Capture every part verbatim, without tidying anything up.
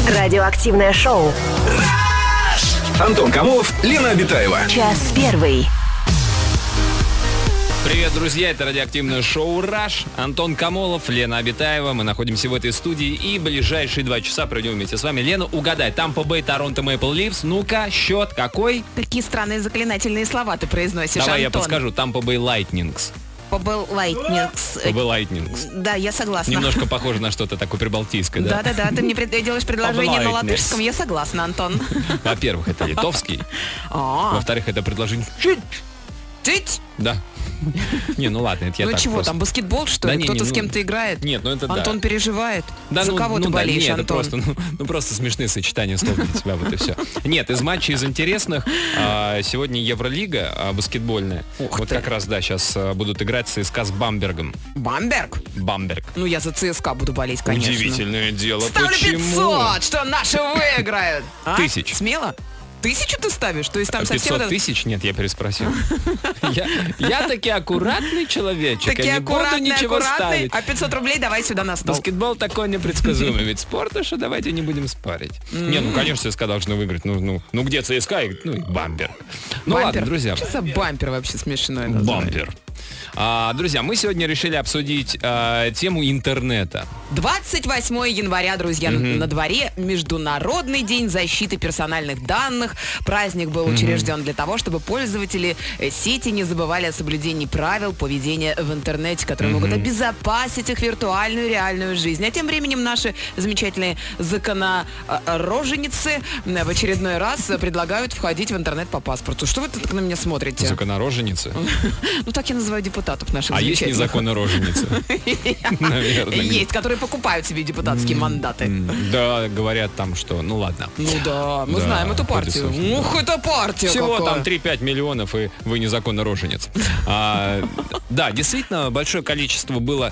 Радиоактивное шоу. Антон Камолов, Лена Обитаева. Час первый. Привет, друзья, это радиоактивное шоу «Раш». Антон Камолов, Лена Обитаева. Мы находимся в этой студии и ближайшие два часа проведем вместе с вами. Лена, угадай, Тампа Бэй, Торонто, Мэйпл Ливс. Ну-ка, счет какой? Какие странные заклинательные слова ты произносишь, Давай Антон. я подскажу. Тампа Бэй Лайтнингс. Побыл Лайтнингс. Побэй Лайтнингс. Да, я согласна. Немножко похоже на что-то такое прибалтийское, да? Да-да-да, ты мне пред- делаешь предложение на латышском, я согласна, Антон. Во-первых, это литовский. А, Во-вторых, это предложение... Тыть? Да. Не, ну ладно, это я Ну так чего, просто. там баскетбол, что Да ли? не, Кто-то не, с ну, кем-то играет? Нет, ну это да. Антон переживает. Да, За ну, кого ну ты да, болеешь, нет, Антон? Это просто, ну, ну, просто смешные сочетания слов для тебя, вот и все. Нет, из матчей, из интересных, а, сегодня Евролига а, баскетбольная. Ух Вот ты. как раз, да, сейчас а, будут играть ЦСКА с Бамбергом. Бамберг? Бамберг. Ну, я за ЦСКА буду болеть, конечно. Удивительное дело. Ставлю Почему? пятьсот, что наши выиграют. А? Тысяч. Смело? Тысячу ты ставишь? То есть там совсем... пятьсот вот это- тысяч? Нет, я переспросил. Я, я таки аккуратный человечек, Такие я не буду аккуратные, ничего аккуратные. ставить. А пятьсот рублей давай сюда на стол. Баскетбол такой непредсказуемый вид спорта, что давайте не будем спорить. Не, ну, конечно, ЦСКА должны выиграть. Ну, ну, ну где ЦСКА? и- Ну, и Бамберг. Ну, Бампер. ладно, друзья. Что за бампер вообще смешной название? Бампер. А, друзья, мы сегодня решили обсудить а, тему интернета. двадцать восьмого января, друзья, на дворе Международный день защиты персональных данных. Праздник был учрежден для того, чтобы пользователи э, сети не забывали о соблюдении правил поведения в интернете, которые могут обезопасить их виртуальную и реальную жизнь. А тем временем наши замечательные законороженицы э, в очередной раз э, предлагают входить в интернет по паспорту. Что вы так на меня смотрите? Законороженицы. Ну, так я называю депутатов наших А есть замечательных. незаконнороженицы? Наверное. Есть, которые покупают себе депутатские мандаты. М, Да, говорят там, что... Ну, ладно. Ну да, мы Да, знаем эту партию. вроде, собственно, Ух, это партия Всего какая. там три-пять миллионов, и вы незаконно роженец. А, да, действительно, большое количество было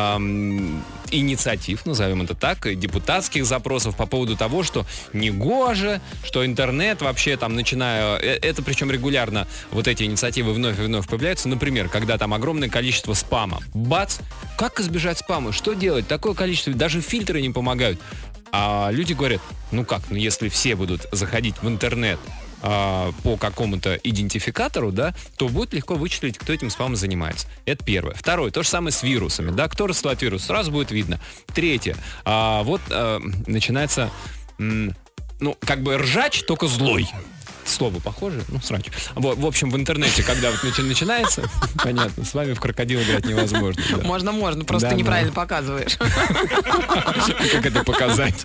ам, инициатив, назовем это так, и депутатских запросов по поводу того, что негоже, что интернет вообще там, начиная... э, Это причем регулярно вот эти инициативы вновь и вновь появляются. Например, когда там огромное количество спама. Бац! Как избежать спама? Что делать? Такое количество, даже фильтры не помогают. А люди говорят, ну как, ну если все будут заходить в интернет а, по какому-то идентификатору, да, то будет легко вычислить, кто этим спамом занимается. Это первое. Второе, то же самое с вирусами, да, кто рассылает вирус, сразу будет видно. Третье, а, вот а, начинается, м, ну, как бы ржач, только злой. Слово похоже, ну, срач. Вот, в общем, в интернете, когда вот начи- начинается, понятно, с вами в крокодил играть невозможно. да. Можно, можно, просто Да, ты да. неправильно показываешь. Как это показать?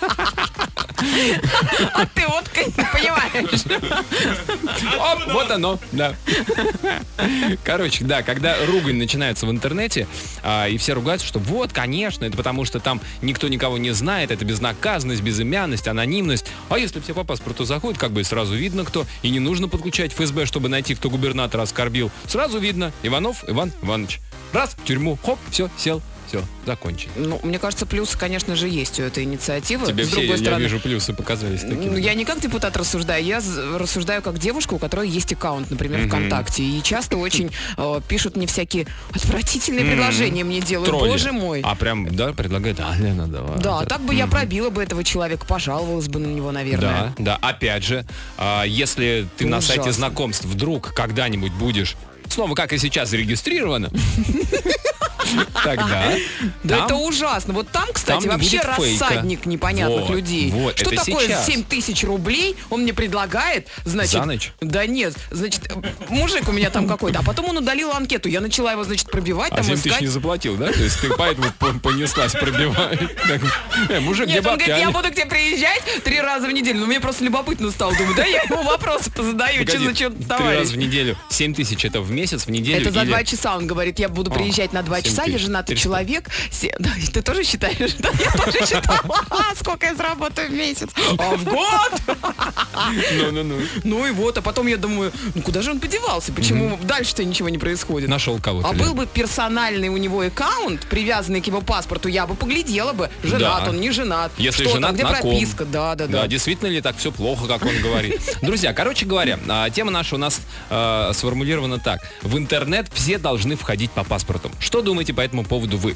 А ты вот не понимаешь. Оп, вот оно, да. Короче, да, когда ругань начинается в интернете, а, и все ругаются, что вот, конечно, это потому что там никто никого не знает, это безнаказанность, безымянность, анонимность. А если все по паспорту заходят, как бы сразу видно, кто, и не нужно подключать ФСБ, чтобы найти, кто губернатора оскорбил. Сразу видно, Иванов Иван Иванович. Раз, в тюрьму, хоп, все, сел. Все, закончили. Ну, мне кажется, плюсы, конечно же, есть у этой инициативы. Тебе С все, другой я стороны, вижу, плюсы показались ну, такими. я не как депутат рассуждаю, я з- рассуждаю как девушка, у которой есть аккаунт, например, ВКонтакте. И часто очень э, пишут мне всякие отвратительные предложения мне делают. Тролли. Боже мой. А прям, да, предлагает, а, Лена, давай. Да, так бы я пробила бы этого человека, пожаловалась бы на него, наверное. Да, да. Опять же, а, если ты на Ужасно. сайте знакомств вдруг когда-нибудь будешь, снова как и сейчас, зарегистрирована, тогда Да там- это ужасно. Вот там, кстати, там не вообще будет фейка. рассадник непонятных Вот, людей. вот, Что это такое сейчас. семь тысяч рублей он мне предлагает, значит... За ночь? Да нет, значит, мужик у меня там какой-то, а потом он удалил анкету. Я начала его, значит, пробивать, А там семь тысяч искать. не заплатил, да? То есть ты поэтому по- понеслась пробивать. Так, э, мужик, где Нет, он бабки? говорит, я Они- буду к тебе приезжать три раза в неделю. Ну, мне просто любопытно стало. Думаю, да, я ему вопросы позадаю, что Погоди, за что три товарищ. раза в неделю. семь тысяч это в месяц, в неделю? Это за или- два часа, он говорит, я буду приезжать на два семь часа, я тысяч. женатый Ты что? человек. Се- да, ты тоже считаешь? Да, я тоже считала. А, сколько я заработаю в месяц? А в год? Ну-ну-ну. Ну и вот, а потом я думаю, ну куда же он подевался? Почему дальше-то ничего не происходит? Нашел кого-то. А Лен. был бы персональный у него аккаунт, привязанный к его паспорту, я бы поглядела бы, женат Да. он, не женат. Если что женат, там, где на ком? прописка, да, да, Да, да. действительно ли так все плохо, как он говорит? Друзья, короче говоря, а, тема наша у нас а, сформулирована так. В интернет все должны входить по паспорту. Что думаете по этому поводу вы?